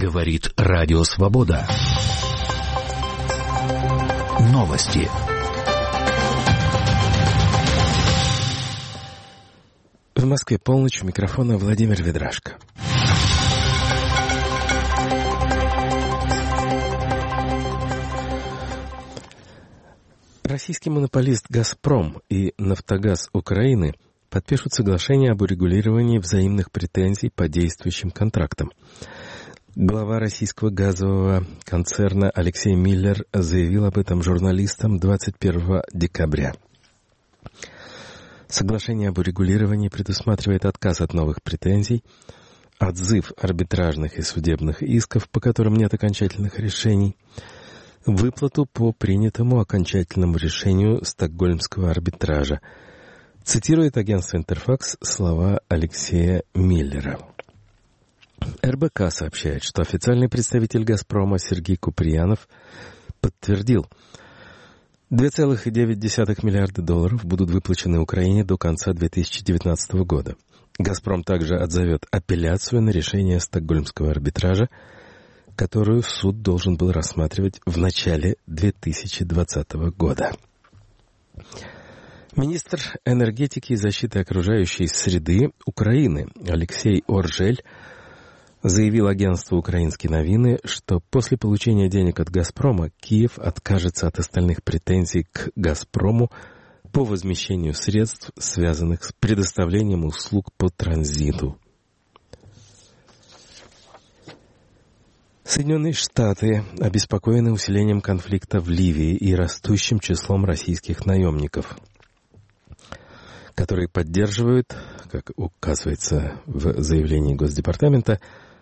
Говорит Радио Свобода. Новости. В Москве полночь, у микрофона Владимир Ведрашко. Российский монополист «Газпром» и «Нафтогаз Украины» подпишут соглашение об урегулировании взаимных претензий по действующим контрактам. Глава российского газового концерна Алексей Миллер заявил об этом журналистам 21 декабря. Соглашение об урегулировании предусматривает отказ от новых претензий, отзыв арбитражных и судебных исков, по которым нет окончательных решений, выплату по принятому окончательному решению Стокгольмского арбитража. Цитирует агентство «Интерфакс» слова Алексея Миллера. РБК сообщает, что официальный представитель «Газпрома» Сергей Куприянов подтвердил, $2,9 миллиарда будут выплачены Украине до конца 2019 года. «Газпром» также отзовет апелляцию на решение Стокгольмского арбитража, которую суд должен был рассматривать в начале 2020 года. Министр энергетики и защиты окружающей среды Украины Алексей Оржель заявил агентству «Украинские новины», что после получения денег от «Газпрома» Киев откажется от остальных претензий к «Газпрому» по возмещению средств, связанных с предоставлением услуг по транзиту. Соединенные Штаты обеспокоены усилением конфликта в Ливии и растущим числом российских наемников, которые поддерживают, как указывается в заявлении Госдепартамента,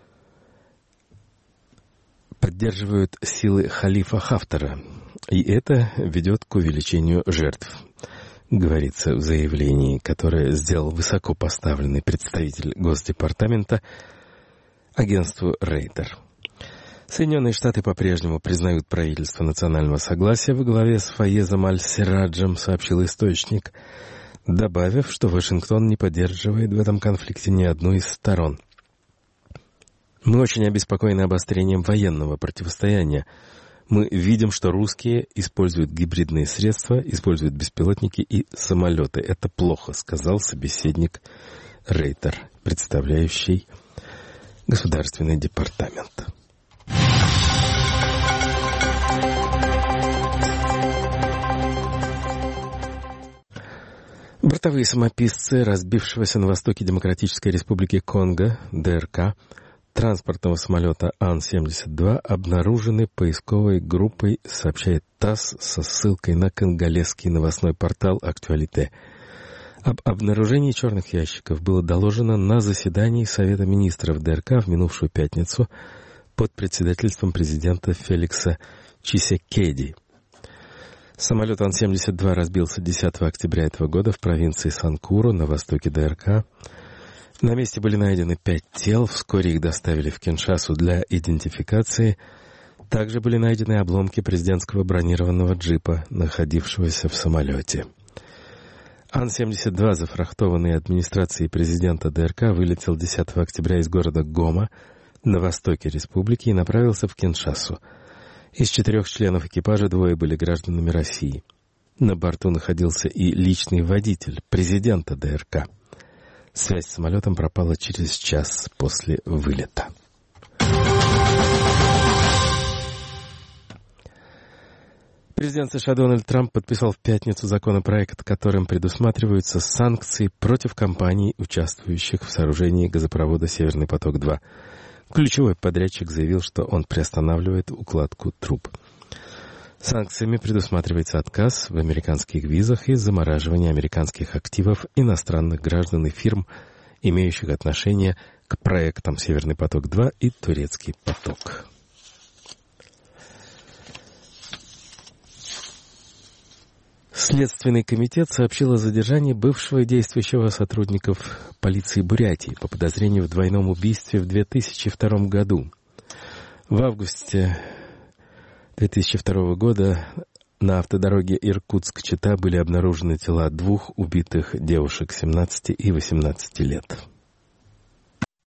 поддерживают силы халифа Хафтара, и это ведет к увеличению жертв, говорится в заявлении, которое сделал высокопоставленный представитель Госдепартамента агентству Рейтер. Соединенные Штаты по-прежнему признают правительство национального согласия во главе с Фаезом Аль-Сираджем, сообщил источник, добавив, что Вашингтон не поддерживает в этом конфликте ни одну из сторон. Мы очень обеспокоены обострением военного противостояния. Мы видим, что русские используют гибридные средства, используют беспилотники и самолеты. Это плохо, сказал собеседник Рейтер, представляющий Государственный департамент. Бортовые самописцы разбившегося на востоке Демократической Республики Конго, ДРК, транспортного самолета Ан-72 обнаружены поисковой группой, сообщает ТАСС со ссылкой на конголезский новостной портал «Актуалите». Об обнаружении черных ящиков было доложено на заседании Совета министров ДРК в минувшую пятницу под председательством президента Феликса Чисекеди. Самолет Ан-72 разбился 10 октября этого года в провинции Санкуру на востоке ДРК. На месте были найдены 5 тел, вскоре их доставили в Киншасу для идентификации. Также были найдены обломки президентского бронированного джипа, находившегося в самолете. Ан-72, зафрахтованный администрацией президента ДРК, вылетел 10 октября из города Гома на востоке республики и направился в Киншасу. Из 4 членов экипажа 2 были гражданами России. На борту находился и личный водитель президента ДРК. Связь с самолетом пропала через час после вылета. Президент США Дональд Трамп подписал в пятницу законопроект, которым предусматриваются санкции против компаний, участвующих в сооружении газопровода «Северный поток-2». Ключевой подрядчик заявил, что он приостанавливает укладку труб. Санкциями предусматривается отказ в американских визах и замораживание американских активов иностранных граждан и фирм, имеющих отношение к проектам «Северный поток-2» и «Турецкий поток». Следственный комитет сообщил о задержании бывшего и действующего сотрудников полиции Бурятии по подозрению в двойном убийстве в 2002 году. В августе 2002 года на автодороге Иркутск-Чита были обнаружены тела 2 убитых девушек 17 и 18 лет.